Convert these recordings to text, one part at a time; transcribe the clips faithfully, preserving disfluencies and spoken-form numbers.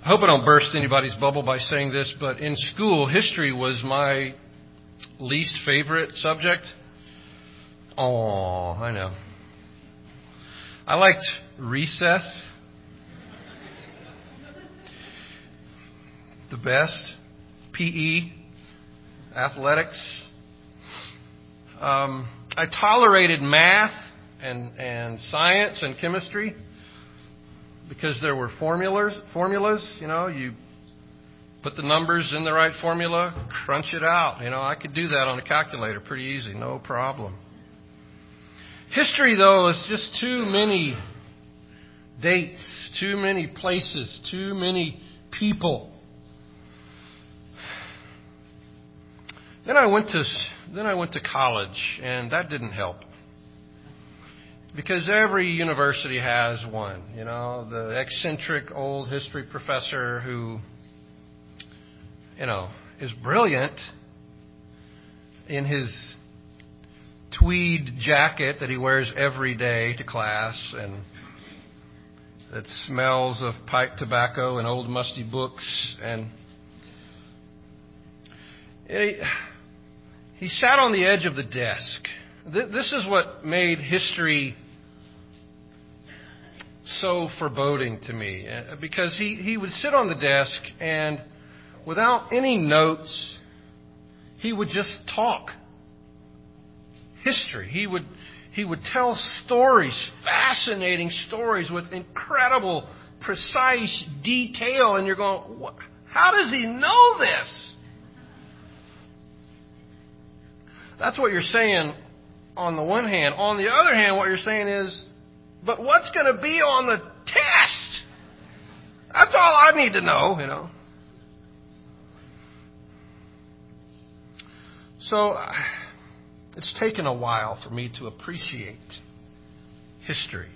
I hope I don't burst anybody's bubble by saying this, but in school, history was my least favorite subject. Oh, I know. I liked recess the best, P E, athletics. Um, I tolerated math and, and science and chemistry because there were formulas. Formulas, you know, you put the numbers in the right formula, crunch it out. You know, I could do that on a calculator pretty easy, no problem. History, though, is just too many dates, too many places, too many people. Then I went to then I went to college, and that didn't help. Because every university has one, you know, the eccentric old history professor who, you know, is brilliant in his tweed jacket that he wears every day to class and that smells of pipe tobacco and old musty books. And he, he sat on the edge of the desk. This is what made history so foreboding to me, because he, he would sit on the desk and without any notes, he would just talk history. He would he would tell stories, fascinating stories with incredible, precise detail, and you're going, what? How does he know this? That's what you're saying on the one hand. On the other hand, what you're saying is, but what's going to be on the test? That's all I need to know, you know. So it's taken a while for me to appreciate history.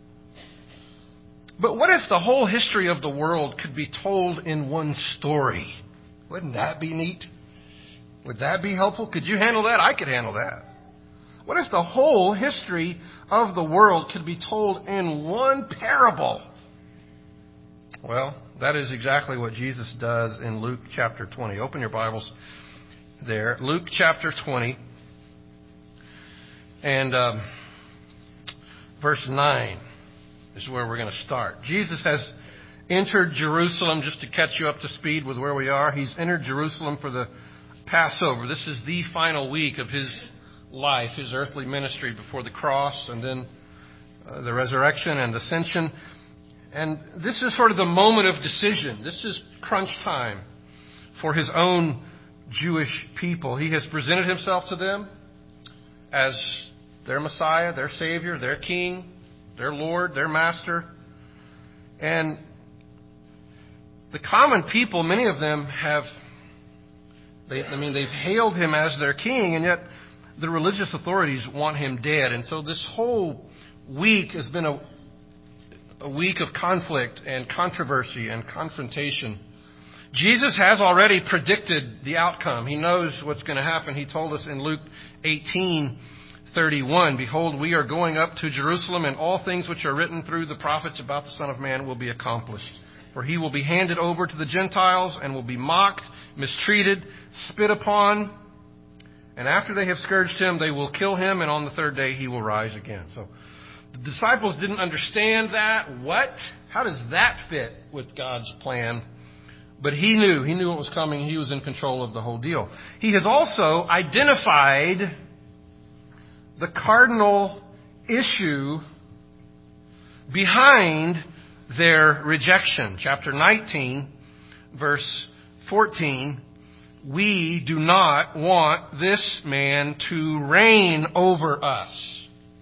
But what if the whole history of the world could be told in one story? Wouldn't that be neat? Would that be helpful? Could you handle that? I could handle that. What if the whole history of the world could be told in one parable? Well, that is exactly what Jesus does in Luke chapter twenty. Open your Bibles there. Luke chapter twenty and um, verse nine is where we're going to start. Jesus has entered Jerusalem, just to catch you up to speed with where we are. He's entered Jerusalem for the Passover. This is the final week of his life, his earthly ministry before the cross and then uh, the resurrection and ascension. And this is sort of the moment of decision. This is crunch time for his own Jewish people. He has presented himself to them as their Messiah, their Savior, their King, their Lord, their Master. And the common people, many of them have, they, I mean, they've hailed him as their King, and yet the religious authorities want him dead. And so this whole week has been a, a week of conflict and controversy and confrontation. Jesus has already predicted the outcome. He knows what's going to happen. He told us in Luke eighteen thirty-one, "Behold, we are going up to Jerusalem, and all things which are written through the prophets about the Son of Man will be accomplished. For he will be handed over to the Gentiles and will be mocked, mistreated, spit upon. And after they have scourged him, they will kill him, and on the third day he will rise again." So the disciples didn't understand that. What? How does that fit with God's plan? But he knew. He knew what was coming. He was in control of the whole deal. He has also identified the cardinal issue behind their rejection. Chapter nineteen, verse fourteen. "We do not want this man to reign over us."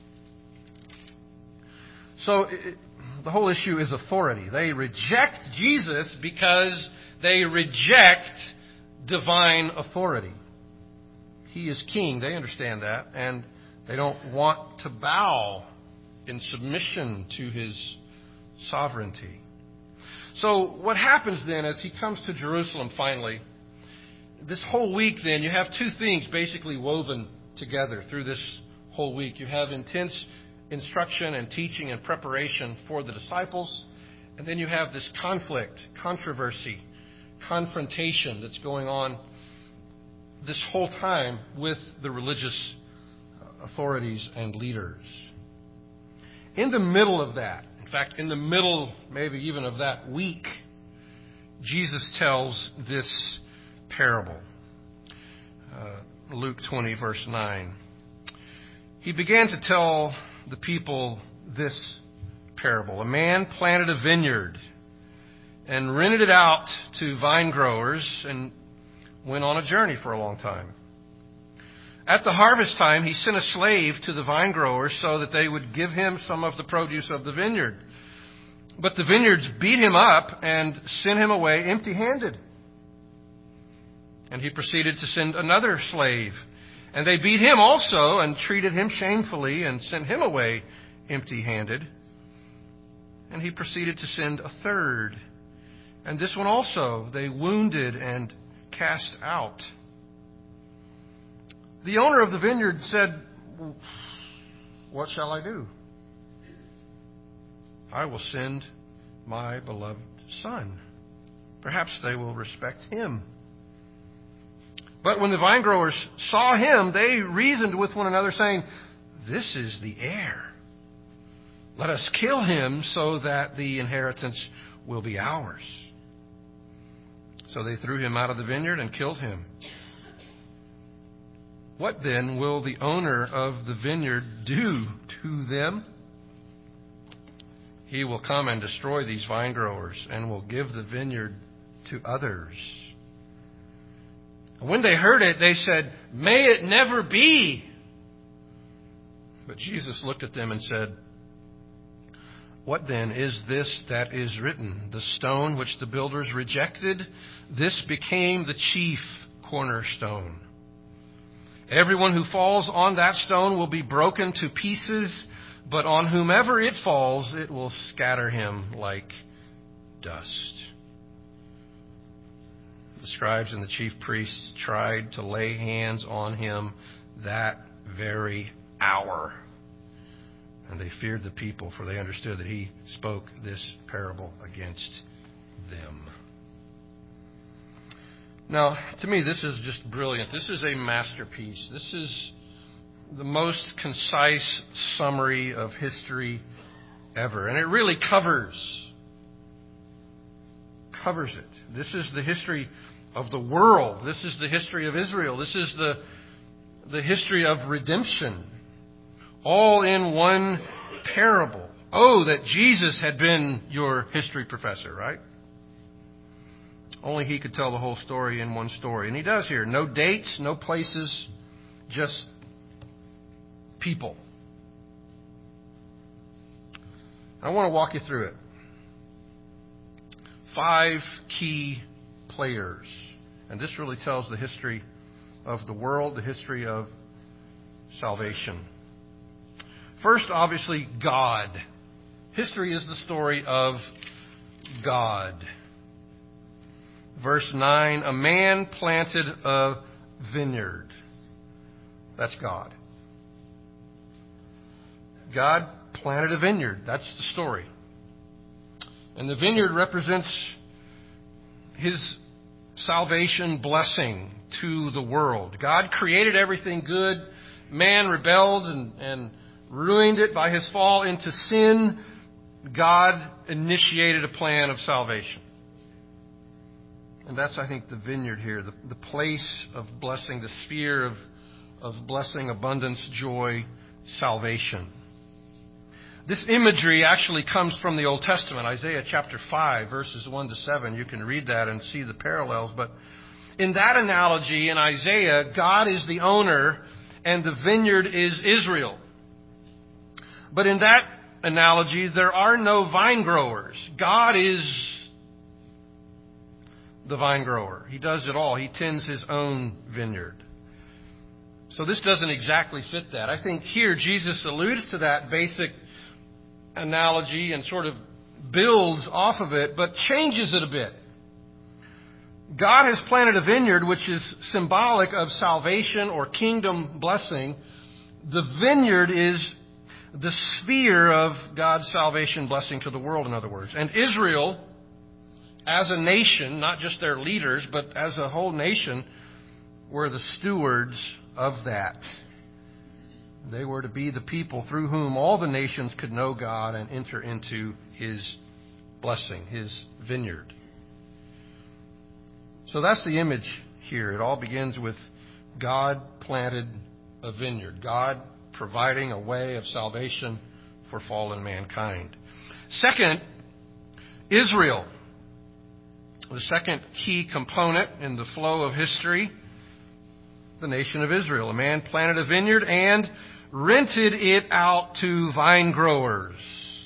So it, the whole issue is authority. They reject Jesus because they reject divine authority. He is king. They understand that. And they don't want to bow in submission to his sovereignty. So what happens then as he comes to Jerusalem finally? This whole week then, you have two things basically woven together through this whole week. You have intense instruction and teaching and preparation for the disciples. And then you have this conflict, controversy, confrontation that's going on this whole time with the religious authorities and leaders. In the middle of that, in fact, in the middle maybe even of that week, Jesus tells this parable. Uh, Luke twenty, verse nine. He began to tell the people this parable. A man planted a vineyard and rented it out to vine growers and went on a journey for a long time. At the harvest time, he sent a slave to the vine growers so that they would give him some of the produce of the vineyard. But the vineyards beat him up and sent him away empty-handed. And he proceeded to send another slave. And they beat him also and treated him shamefully and sent him away empty-handed. And he proceeded to send a third. And this one also they wounded and cast out. The owner of the vineyard said, "What shall I do? I will send my beloved son. Perhaps they will respect him." But when the vine growers saw him, they reasoned with one another, saying, "This is the heir. Let us kill him so that the inheritance will be ours." So they threw him out of the vineyard and killed him. What then will the owner of the vineyard do to them? He will come and destroy these vine growers and will give the vineyard to others. When they heard it, they said, "May it never be." But Jesus looked at them and said, "What then is this that is written? The stone which the builders rejected, this became the chief cornerstone. Everyone who falls on that stone will be broken to pieces, but on whomever it falls, it will scatter him like dust." The scribes and the chief priests tried to lay hands on him that very hour. And they feared the people, for they understood that he spoke this parable against them. Now, to me, this is just brilliant. This is a masterpiece. This is the most concise summary of history ever. And it really covers, covers it. This is the history of the world. This is the history of Israel. This is the, the history of redemption. All in one parable. Oh, that Jesus had been your history professor, right? Only he could tell the whole story in one story. And he does here. No dates, no places, just people. I want to walk you through it. Five key players. And this really tells the history of the world, the history of salvation. First, obviously, God. History is the story of God. Verse nine, a man planted a vineyard. That's God. God planted a vineyard. That's the story. And the vineyard represents his salvation blessing to the world. God created everything good. Man rebelled and, and ruined it by his fall into sin. God initiated a plan of salvation. And that's, I think, the vineyard here, the, the place of blessing, the sphere of, of blessing, abundance, joy, salvation. This imagery actually comes from the Old Testament, Isaiah chapter five, verses one to seven. You can read that and see the parallels. But in that analogy, in Isaiah, God is the owner and the vineyard is Israel. But in that analogy, there are no vine growers. God is the vine grower. He does it all. He tends his own vineyard. So this doesn't exactly fit that. I think here Jesus alludes to that basic analogy and sort of builds off of it, but changes it a bit. God has planted a vineyard which is symbolic of salvation or kingdom blessing. The vineyard is the sphere of God's salvation blessing to the world, in other words. And Israel, as a nation, not just their leaders, but as a whole nation, were the stewards of that. They were to be the people through whom all the nations could know God and enter into His blessing, His vineyard. So that's the image here. It all begins with God planted a vineyard. God providing a way of salvation for fallen mankind. Second, Israel. The second key component in the flow of history, the nation of Israel. A man planted a vineyard and rented it out to vine growers.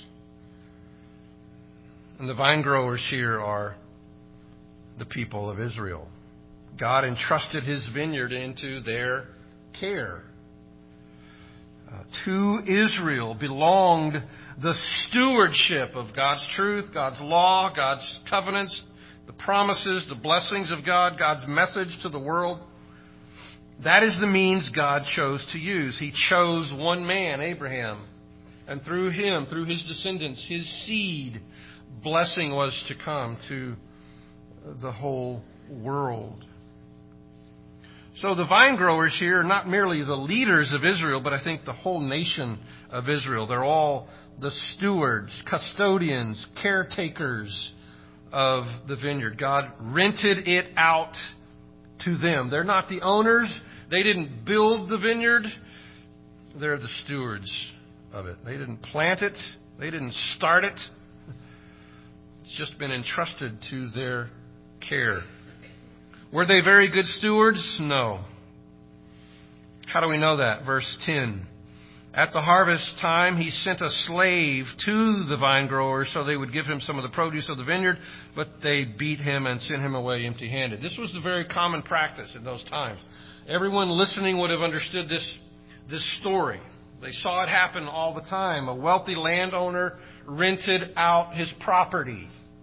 And the vine growers here are the people of Israel. God entrusted His vineyard into their care. Uh, to Israel belonged the stewardship of God's truth, God's law, God's covenants, the promises, the blessings of God, God's message to the world. That is the means God chose to use. He chose one man, Abraham. And through him, through his descendants, his seed, blessing was to come to the whole world. So the vine growers here are not merely the leaders of Israel, but I think the whole nation of Israel. They're all the stewards, custodians, caretakers of the vineyard. God rented it out to them. They're not the owners. They didn't build the vineyard. They're the stewards of it. They didn't plant it. They didn't start it. It's just been entrusted to their care. Were they very good stewards? No. How do we know that? Verse ten. At the harvest time, he sent a slave to the vine growers so they would give him some of the produce of the vineyard, but they beat him and sent him away empty-handed. This was the very common practice in those times. Everyone listening would have understood this, this story. They saw it happen all the time. A wealthy landowner rented out his property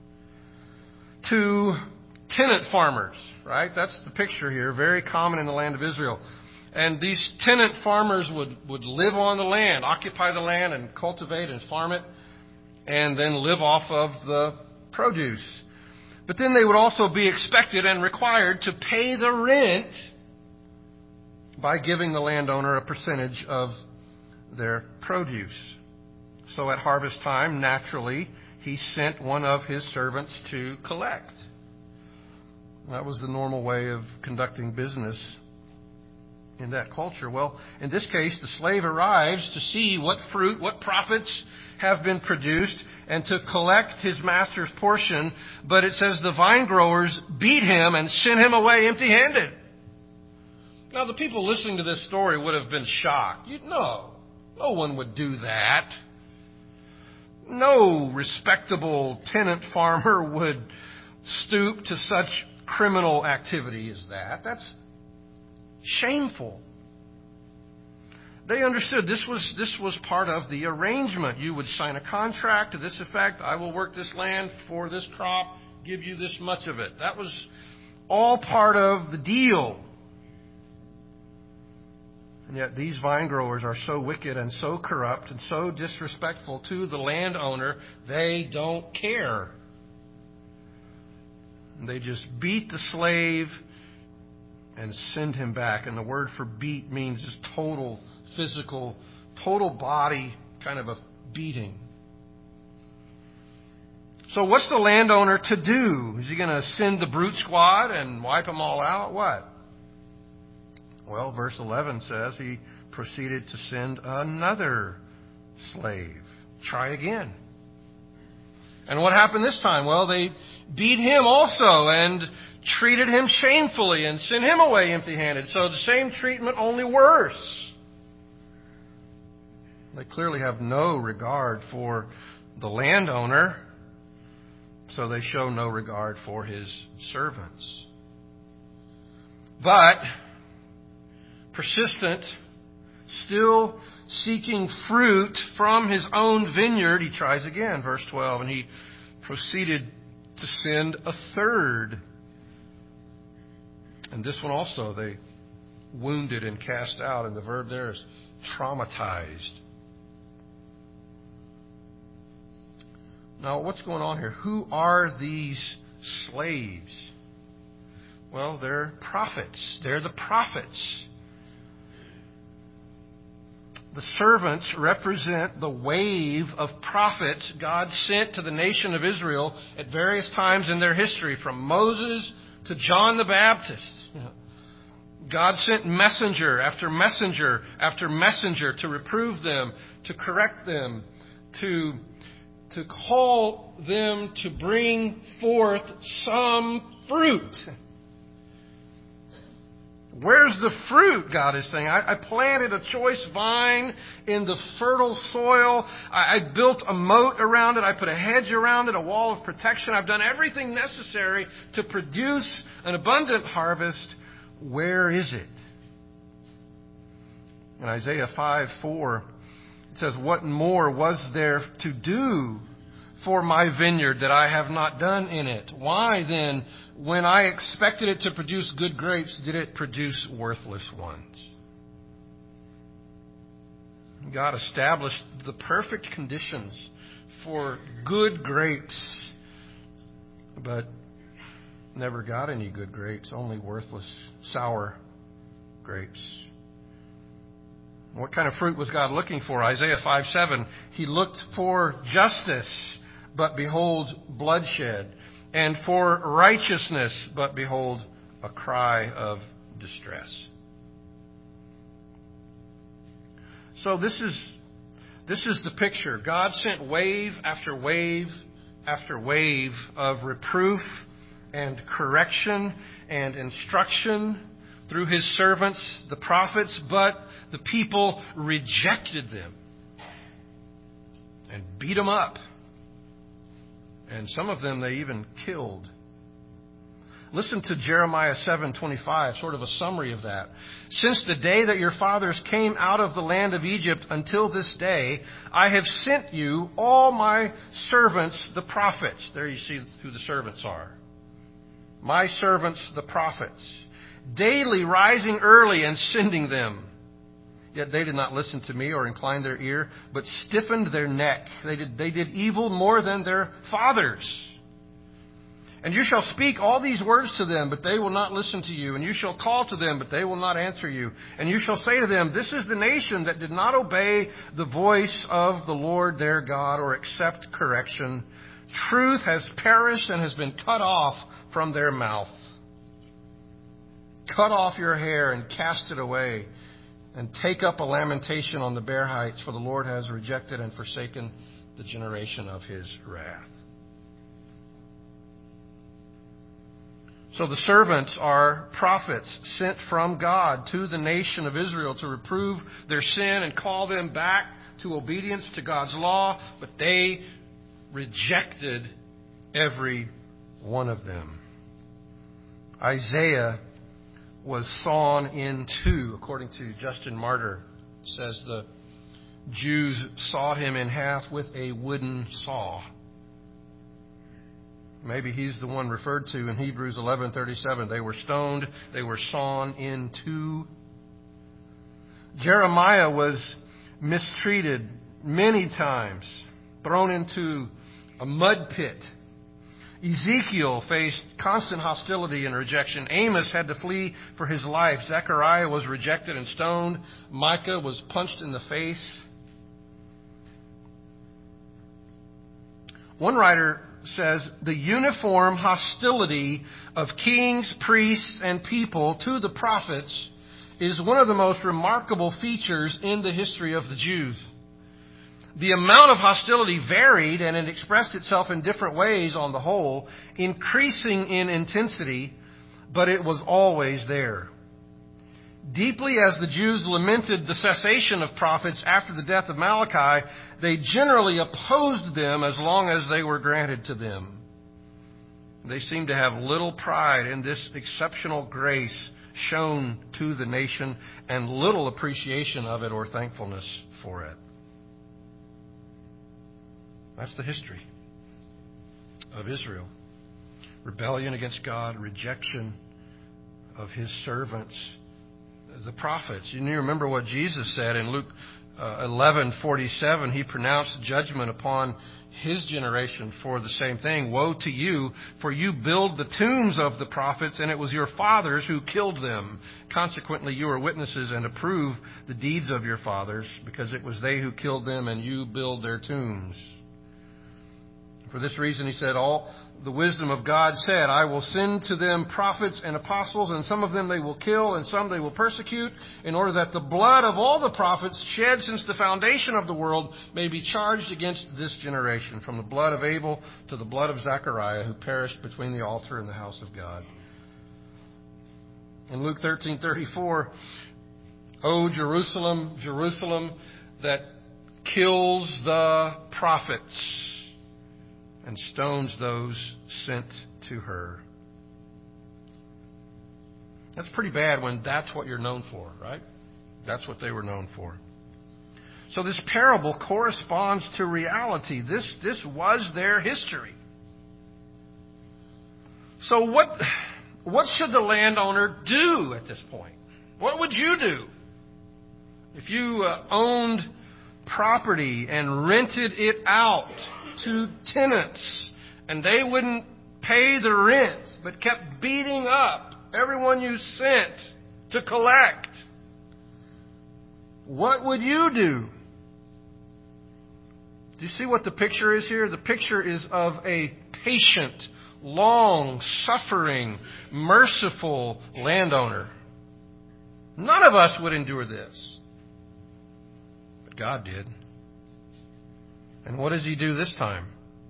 to tenant farmers, right? That's the picture here. Very common in the land of Israel. And these tenant farmers would, would live on the land, occupy the land and cultivate and farm it, and then live off of the produce. But then they would also be expected and required to pay the rent by giving the landowner a percentage of their produce. So at harvest time, naturally, he sent one of his servants to collect. That was the normal way of conducting business in that culture. Well, in this case, the slave arrives to see what fruit, what profits have been produced, and to collect his master's portion. But it says the vine growers beat him and sent him away empty-handed. Now, the people listening to this story would have been shocked. You know, no one would do that. No respectable tenant farmer would stoop to such criminal activity as that. That's shameful. They understood this was this was part of the arrangement. You would sign a contract to this effect. I will work this land for this crop, give you this much of it. That was all part of the deal. And yet these vine growers are so wicked and so corrupt and so disrespectful to the landowner, they don't care. They just beat the slave and send him back. And the word for beat means just total physical, total body kind of a beating. So what's the landowner to do? Is he going to send the brute squad and wipe them all out? What? Well, verse eleven says he proceeded to send another slave. Try again. And what happened this time? Well, they beat him also and treated him shamefully and sent him away empty-handed. So the same treatment, only worse. They clearly have no regard for the landowner, so they show no regard for his servants. But persistent, still seeking fruit from his own vineyard, he tries again, verse twelve, and he proceeded to send a third. And this one also they wounded and cast out, and the verb there is traumatized. Now, what's going on here? Who are these slaves? Well, they're prophets. They're the prophets. The servants represent the wave of prophets God sent to the nation of Israel at various times in their history, from Moses to John the Baptist. God sent messenger after messenger after messenger to reprove them, to correct them, to, to call them to bring forth some fruit. Where's the fruit, God is saying? I, I planted a choice vine in the fertile soil. I, I built a moat around it. I put a hedge around it, a wall of protection. I've done everything necessary to produce an abundant harvest. Where is it? In Isaiah five four, it says, "What more was there to do for my vineyard that I have not done in it? Why then, when I expected it to produce good grapes, did it produce worthless ones?" God established the perfect conditions for good grapes, but never got any good grapes, only worthless, sour grapes. What kind of fruit was God looking for? Isaiah five seven, He looked for justice, but behold, bloodshed, and for righteousness, but behold, a cry of distress. So this is this is the picture. God sent wave after wave after wave of reproof and correction and instruction through His servants, the prophets, but the people rejected them and beat them up. And some of them they even killed. Listen to Jeremiah seven twenty-five, sort of a summary of that. "Since the day that your fathers came out of the land of Egypt until this day, I have sent you all my servants, the prophets." There you see who the servants are. "My servants, the prophets, daily rising early and sending them. Yet they did not listen to me or incline their ear, but stiffened their neck. They did, they did evil more than their fathers. And you shall speak all these words to them, but they will not listen to you. And you shall call to them, but they will not answer you. And you shall say to them, this is the nation that did not obey the voice of the Lord their God or accept correction. Truth has perished and has been cut off from their mouth. Cut off your hair and cast it away, and take up a lamentation on the bare heights, for the Lord has rejected and forsaken the generation of His wrath." So the servants are prophets sent from God to the nation of Israel to reprove their sin and call them back to obedience to God's law, but they rejected every one of them. Isaiah was sawn in two, according to Justin Martyr. It says the Jews sawed him in half with a wooden saw. Maybe he's the one referred to in Hebrews eleven thirty-seven. They were stoned, they were sawn in two. Jeremiah was mistreated many times, thrown into a mud pit. Ezekiel faced constant hostility and rejection. Amos had to flee for his life. Zechariah was rejected and stoned. Micah was punched in the face. One writer says, the uniform hostility of kings, priests, and people to the prophets is one of the most remarkable features in the history of the Jews. The amount of hostility varied, and it expressed itself in different ways on the whole, increasing in intensity, but it was always there. Deeply as the Jews lamented the cessation of prophets after the death of Malachi, they generally opposed them as long as they were granted to them. They seemed to have little pride in this exceptional grace shown to the nation and little appreciation of it or thankfulness for it. That's the history of Israel. Rebellion against God, rejection of His servants, the prophets. You need to remember what Jesus said in Luke uh, eleven forty-seven, he pronounced judgment upon his generation for the same thing. Woe to you, for you build the tombs of the prophets, and it was your fathers who killed them. Consequently, you are witnesses and approve the deeds of your fathers, because it was they who killed them, and you build their tombs. For this reason, he said, all the wisdom of God said, I will send to them prophets and apostles, and some of them they will kill, and some they will persecute, in order that the blood of all the prophets shed since the foundation of the world may be charged against this generation, from the blood of Abel to the blood of Zechariah, who perished between the altar and the house of God. In Luke thirteen thirty-four, O Jerusalem, Jerusalem, that kills the prophets and stones those sent to her. That's pretty bad when that's what you're known for, right? That's what they were known for. So this parable corresponds to reality. This, this was their history. So what, what should the landowner do at this point? What would you do if you uh, owned property and rented it out to tenants, and they wouldn't pay the rent, but kept beating up everyone you sent to collect? What would you do? Do you see what the picture is here? The picture is of a patient, long-suffering, merciful landowner. None of us would endure this, but God did. And what does he do this time?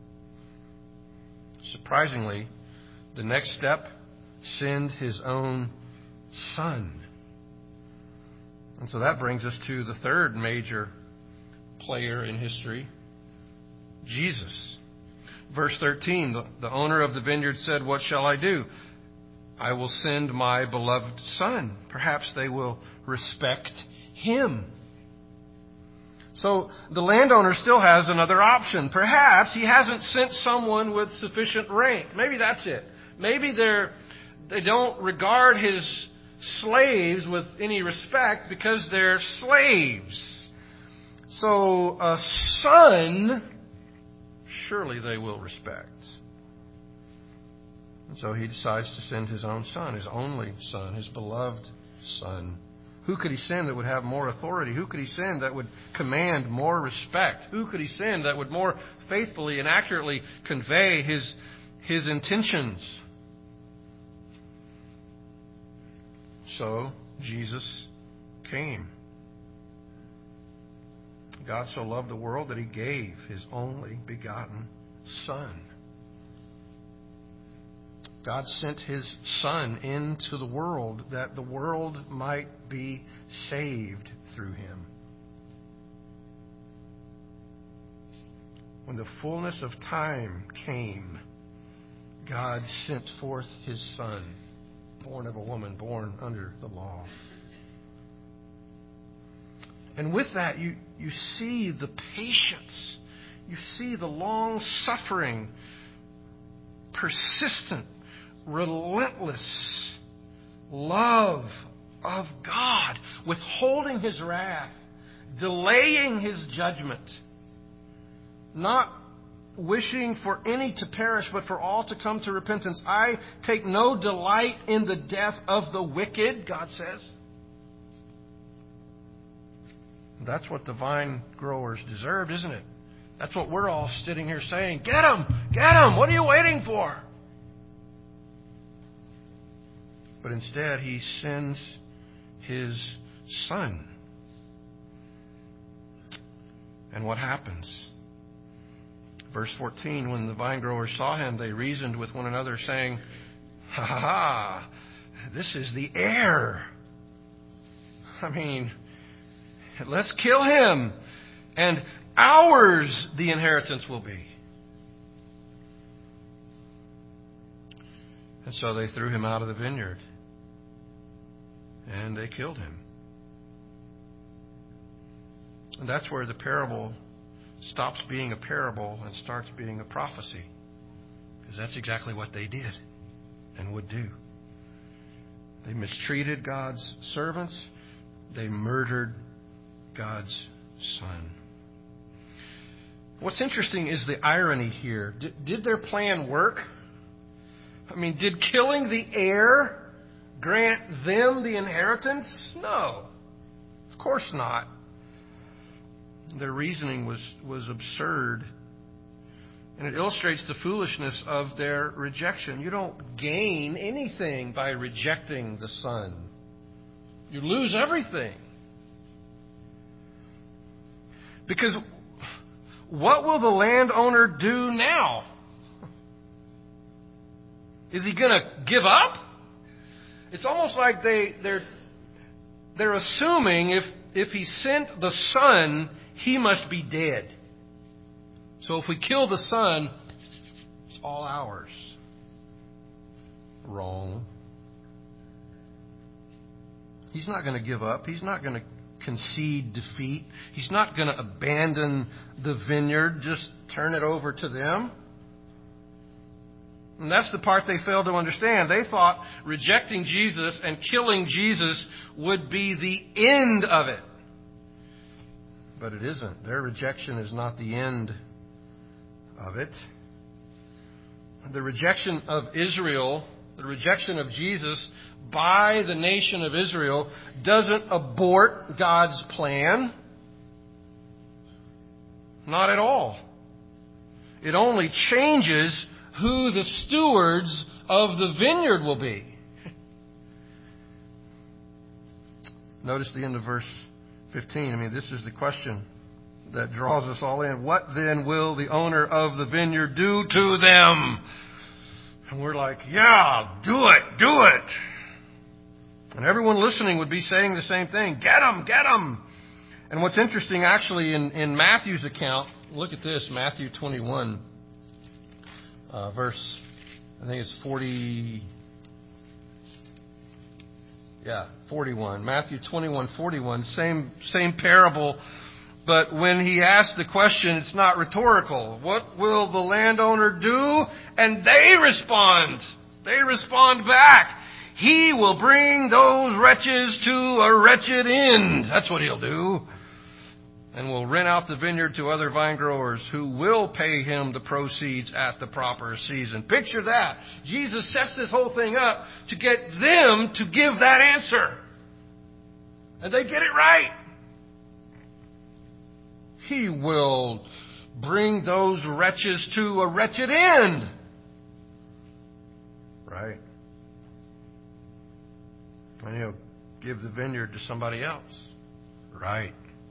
Surprisingly, the next step, send his own son. And so that brings us to the third major player in history, Jesus. Verse thirteen, the, the owner of the vineyard said, what shall I do? I will send my beloved son. Perhaps they will respect him. So the landowner still has another option. Perhaps he hasn't sent someone with sufficient rank. Maybe that's it. Maybe they're, they don't regard his slaves with any respect because they're slaves. So a son, surely they will respect. And so he decides to send his own son, his only son, his beloved son. Who could he send that would have more authority? Who could he send that would command more respect? Who could he send that would more faithfully and accurately convey his, his intentions? So Jesus came. God so loved the world that he gave his only begotten Son. God sent his Son into the world that the world might be saved through him. When the fullness of time came, God sent forth his Son, born of a woman, born under the law. And with that, you, you see the patience. You see the long-suffering, persistent, relentless love of God, withholding his wrath, delaying his judgment, not wishing for any to perish, but for all to come to repentance. I take no delight in the death of the wicked, God says. That's what the vine growers deserved, isn't it? That's what we're all sitting here saying. Get him! Get him! What are you waiting for? But instead, he sends his Son. And what happens? Verse fourteen, when the vine growers saw him, they reasoned with one another, saying, Ha ha ha, this is the heir. I mean, let's kill him, and ours the inheritance will be. And so they threw him out of the vineyard, and they killed him. And that's where the parable stops being a parable and starts being a prophecy. Because that's exactly what they did and would do. They mistreated God's servants. They murdered God's son. What's interesting is the irony here. Did, did their plan work? I mean, did killing the heir grant them the inheritance? No. Of course not. Their reasoning was, was absurd. And it illustrates the foolishness of their rejection. You don't gain anything by rejecting the Son. You lose everything. Because what will the landowner do now? Is he going to give up? It's almost like they, they're, they're assuming if, if he sent the Son, he must be dead. So if we kill the Son, it's all ours. Wrong. He's not going to give up. He's not going to concede defeat. He's not going to abandon the vineyard, just turn it over to them. And that's the part they failed to understand. They thought rejecting Jesus and killing Jesus would be the end of it. But it isn't. Their rejection is not the end of it. The rejection of Israel, the rejection of Jesus by the nation of Israel doesn't abort God's plan. Not at all. It only changes who the stewards of the vineyard will be. Notice the end of verse fifteen. I mean, this is the question that draws us all in. What then will the owner of the vineyard do to them? And we're like, yeah, do it, do it. And everyone listening would be saying the same thing. Get them, get them. And what's interesting, actually, in, in Matthew's account, look at this, Matthew twenty-one, uh, verse, I think it's forty, yeah, forty-one. Matthew twenty-one, forty-one, same, same parable. But when he asks the question, it's not rhetorical. What will the landowner do? And they respond. They respond back. He will bring those wretches to a wretched end. That's what he'll do. And will rent out the vineyard to other vine growers who will pay him the proceeds at the proper season. Picture that. Jesus sets this whole thing up to get them to give that answer. And they get it right. He will bring those wretches to a wretched end. Right? And he'll give the vineyard to somebody else. Right?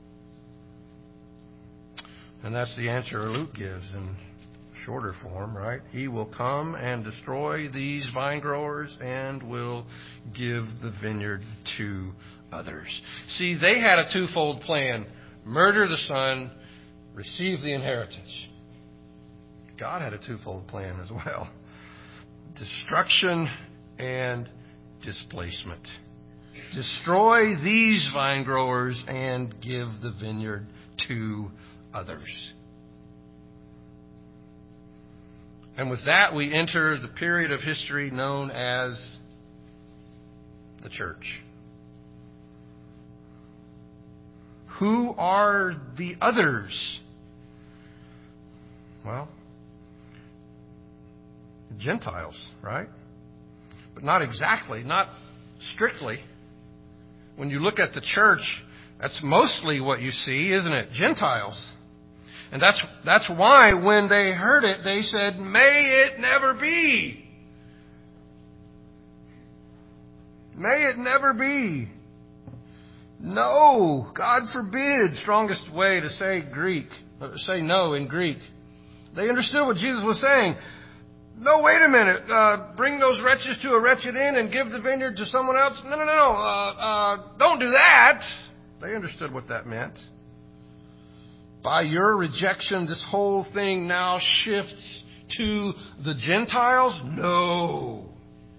And that's the answer Luke gives in shorter form, right? He will come and destroy these vine growers and will give the vineyard to others. See, they had a twofold plan. Murder the Son, receive the inheritance. God had a twofold plan as well. Destruction and displacement. Destroy these vine growers and give the vineyard to others. And with that, we enter the period of history known as the church. Who are the others? Well, Gentiles, right? But not exactly, not strictly. When you look at the church, that's mostly what you see, isn't it? Gentiles. And that's that's why when they heard it, they said, may it never be. May it never be. No, God forbid. Strongest way to say Greek, say no in Greek. They understood what Jesus was saying. No, wait a minute. Uh, bring those wretches to a wretched inn and give the vineyard to someone else. No, no, no, no. Uh, uh, don't do that. They understood what that meant. By your rejection, this whole thing now shifts to the Gentiles? No.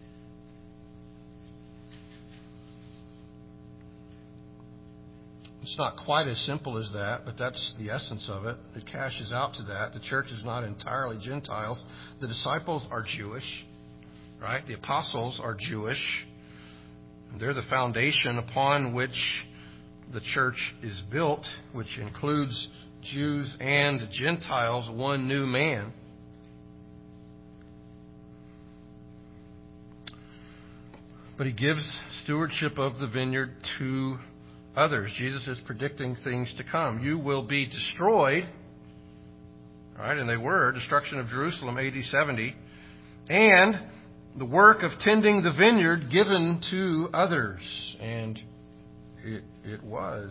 It's not quite as simple as that, but that's the essence of it. It cashes out to that. The church is not entirely Gentiles. The disciples are Jewish, right? The apostles are Jewish. They're the foundation upon which the church is built, which includes Jews and Gentiles, one new man. But he gives stewardship of the vineyard to others. Jesus is predicting things to come. You will be destroyed. Right? And they were. Destruction of Jerusalem, A D seventy. And the work of tending the vineyard given to others. And it, it was.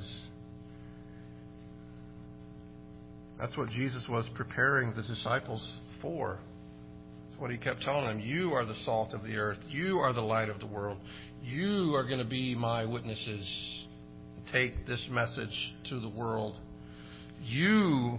That's what Jesus was preparing the disciples for. That's what he kept telling them. You are the salt of the earth. You are the light of the world. You are going to be my witnesses. Take this message to the world. You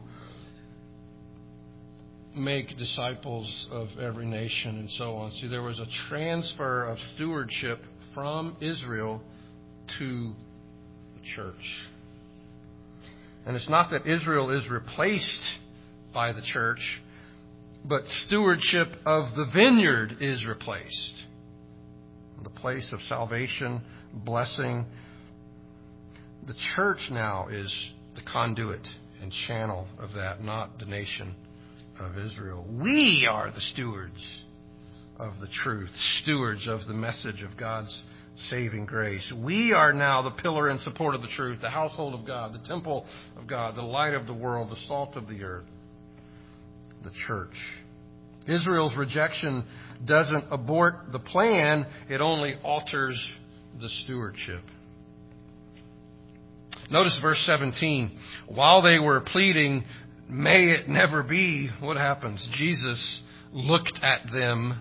make disciples of every nation and so on. See, there was a transfer of stewardship from Israel to the church. And it's not that Israel is replaced by the church, but stewardship of the vineyard is replaced. The place of salvation, blessing. The church now is the conduit and channel of that, not the nation of Israel. We are the stewards of the truth, stewards of the message of God's saving grace. We are now the pillar and support of the truth, the household of God, the temple of God, the light of the world, the salt of the earth, the church. Israel's rejection doesn't abort the plan, it only alters the stewardship. Notice verse seventeen. While they were pleading, may it never be, what happens? Jesus looked at them,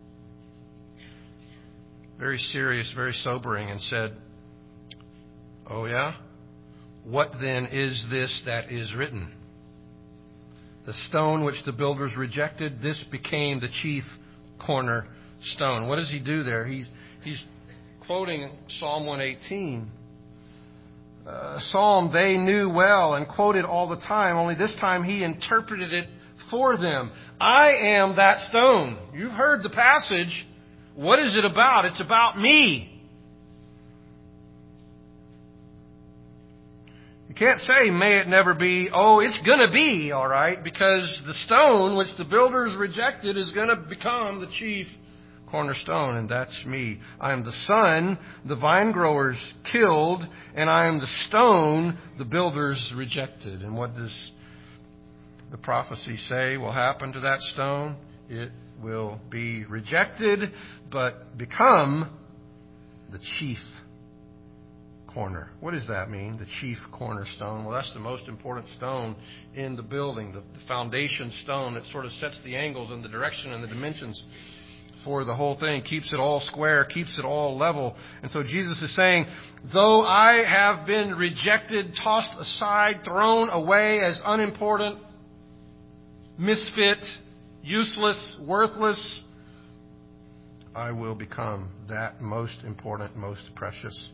very serious, very sobering, and said, oh yeah? What then is this that is written? The stone which the builders rejected, this became the chief cornerstone. What does he do there? He's, he's quoting Psalm one eighteen. Uh, Psalm they knew well and quoted all the time, only this time he interpreted it for them. I am that stone. You've heard the passage. What is it about? It's about me. You can't say, may it never be. Oh, it's going to be, all right, because the stone which the builders rejected is going to become the chief cornerstone, and that's me. I am the son the vine growers killed, and I am the stone the builders rejected. And what does the prophecy say will happen to that stone? It will be rejected, but become the chief corner. What does that mean? The chief cornerstone. Well, that's the most important stone in the building, the, the foundation stone that sort of sets the angles and the direction and the dimensions for the whole thing, keeps it all square, keeps it all level. And so Jesus is saying, though I have been rejected, tossed aside, thrown away as unimportant, misfit, useless, worthless, I will become that most important, most precious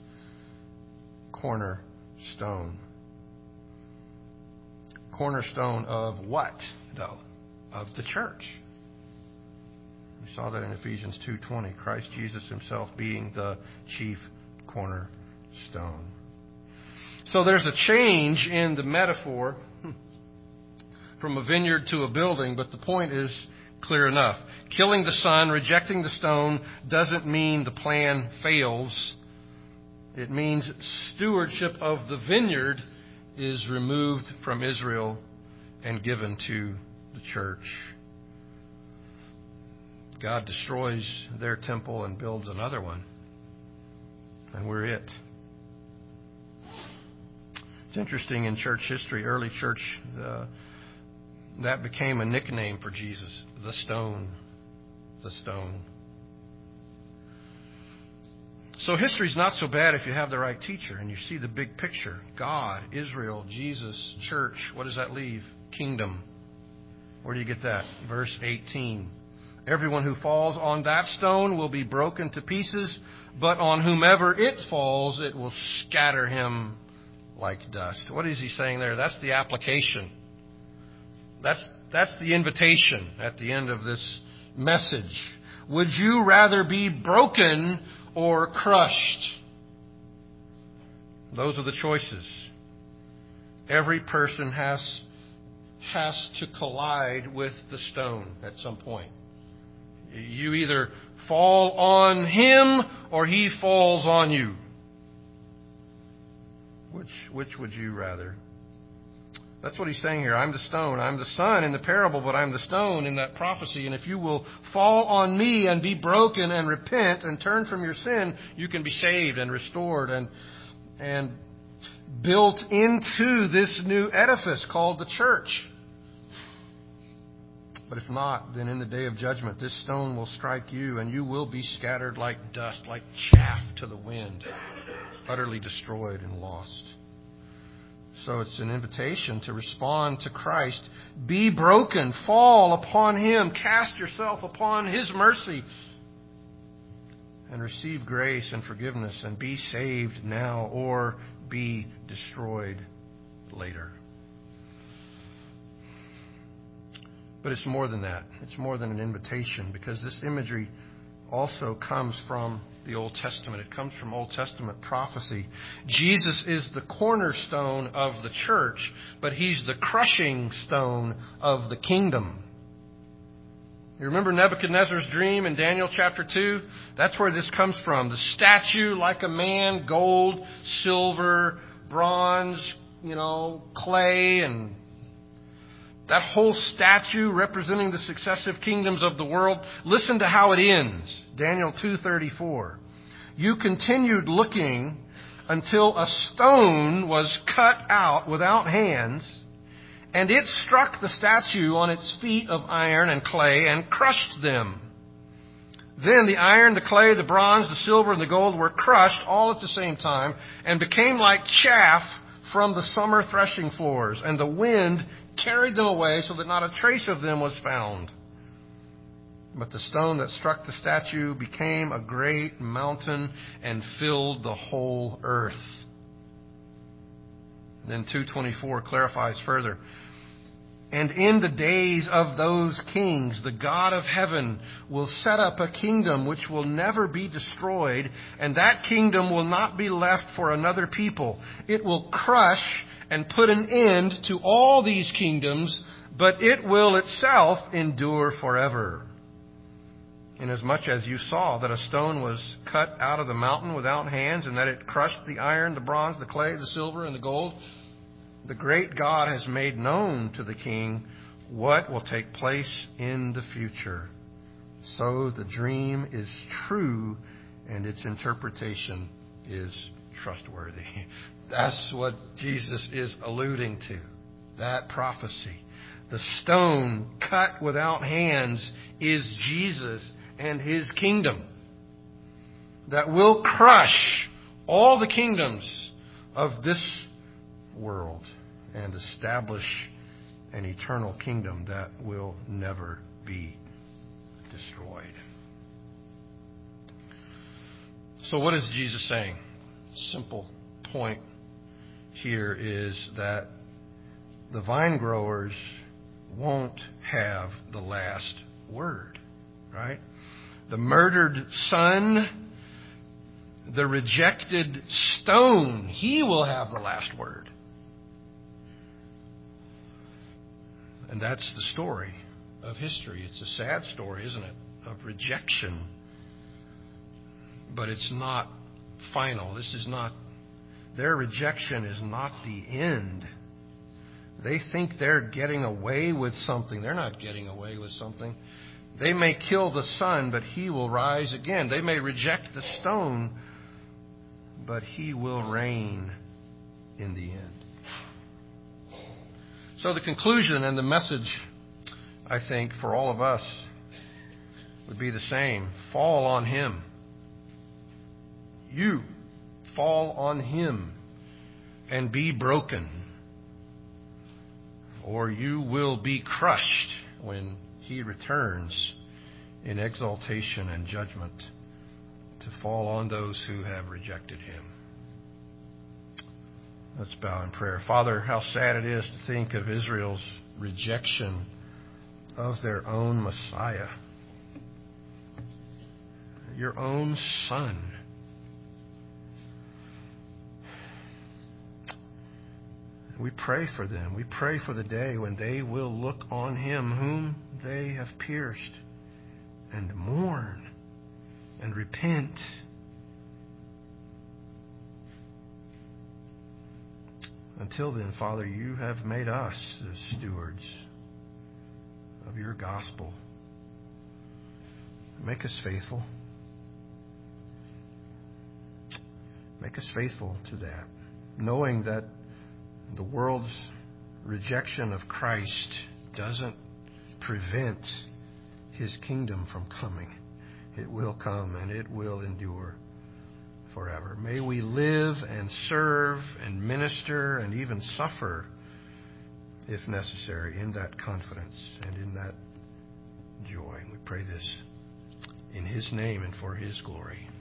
cornerstone. Cornerstone of what, though? Of the church. We saw that in Ephesians two twenty. Christ Jesus himself being the chief cornerstone. So there's a change in the metaphor from a vineyard to a building, but the point is clear enough. Killing the son, rejecting the stone, doesn't mean the plan fails. It means stewardship of the vineyard is removed from Israel and given to the church. God destroys their temple and builds another one. And we're it. It's interesting in church history, early church, uh, that became a nickname for Jesus. The stone. The stone. So history's not so bad if you have the right teacher and you see the big picture. God, Israel, Jesus, church. What does that leave? Kingdom. Where do you get that? Verse eighteen. Everyone who falls on that stone will be broken to pieces, but on whomever it falls, it will scatter him like dust. What is he saying there? That's the application. That's, that's the invitation at the end of this message. Would you rather be broken or crushed? Those are the choices. Every person has, has to collide with the stone at some point. You either fall on him or he falls on you. Which, which would you rather? That's what he's saying here. I'm the stone. I'm the son in the parable, but I'm the stone in that prophecy. And if you will fall on me and be broken and repent and turn from your sin, you can be saved and restored and, and built into this new edifice called the church. But if not, then in the day of judgment, this stone will strike you, and you will be scattered like dust, like chaff to the wind, utterly destroyed and lost. So it's an invitation to respond to Christ. Be broken, fall upon him, cast yourself upon his mercy, and receive grace and forgiveness, and be saved now or be destroyed later. But it's more than that. It's more than an invitation, because this imagery also comes from the Old Testament. It comes from Old Testament prophecy. Jesus is the cornerstone of the church, but he's the crushing stone of the kingdom. You remember Nebuchadnezzar's dream in Daniel chapter two? That's where this comes from. The statue like a man, gold, silver, bronze, you know, clay, and that whole statue representing the successive kingdoms of the world. Listen to how it ends. Daniel two thirty-four. You continued looking until a stone was cut out without hands, and it struck the statue on its feet of iron and clay and crushed them. Then the iron, the clay, the bronze, the silver, and the gold were crushed all at the same time and became like chaff from the summer threshing floors, and the wind carried them away so that not a trace of them was found. But the stone that struck the statue became a great mountain and filled the whole earth. Then two twenty-four clarifies further. And in the days of those kings, the God of heaven will set up a kingdom which will never be destroyed, and that kingdom will not be left for another people. It will crush and put an end to all these kingdoms, but it will itself endure forever. Inasmuch as you saw that a stone was cut out of the mountain without hands, and that it crushed the iron, the bronze, the clay, the silver, and the gold, the great God has made known to the king what will take place in the future. So the dream is true, and its interpretation is trustworthy. That's what Jesus is alluding to, that prophecy. The stone cut without hands is Jesus and his kingdom that will crush all the kingdoms of this world and establish an eternal kingdom that will never be destroyed. So what is Jesus saying? Simple point here is that the vine growers won't have the last word, right? The murdered son, the rejected stone, he will have the last word. And that's the story of history. It's a sad story, isn't it? Of rejection. But it's not final. This is not, their rejection is not the end. They think they're getting away with something. They're not getting away with something. They may kill the son, but he will rise again. They may reject the stone, but he will reign in the end. So the conclusion and the message, I think, for all of us would be the same. Fall on him. You fall on him and be broken, or you will be crushed when he returns in exaltation and judgment to fall on those who have rejected him. Let's bow in prayer. Father, how sad it is to think of Israel's rejection of their own Messiah, your own Son. We pray for them. We pray for the day when they will look on Him whom they have pierced and mourn and repent. Until then, Father, you have made us the stewards of your gospel. Make us faithful. Make us faithful to that, knowing that the world's rejection of Christ doesn't prevent His kingdom from coming. It will come and it will endure forever. May we live and serve and minister and even suffer, if necessary, in that confidence and in that joy. We pray this in His name and for His glory.